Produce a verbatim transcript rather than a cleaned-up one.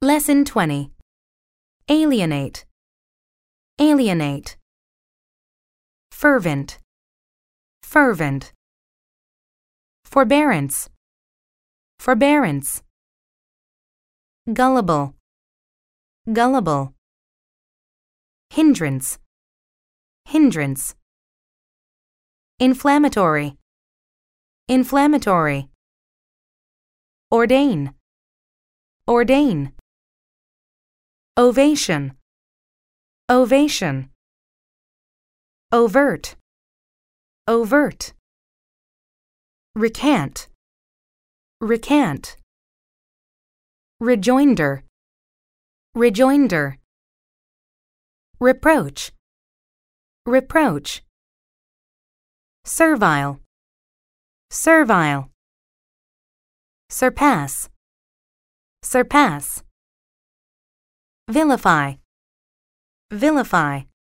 Lesson twenty. Alienate. Alienate. Fervent. Fervent. Forbearance. Forbearance. Gullible. Gullible. Hindrance. Hindrance. Inflammatory. Inflammatory. Ordain. Ordain. Ovation. Ovation. Overt. Overt. Recant. Recant. Rejoinder. Rejoinder. Reproach. Reproach. Servile. Servile. Surpass. Surpass. Vilify. Vilify.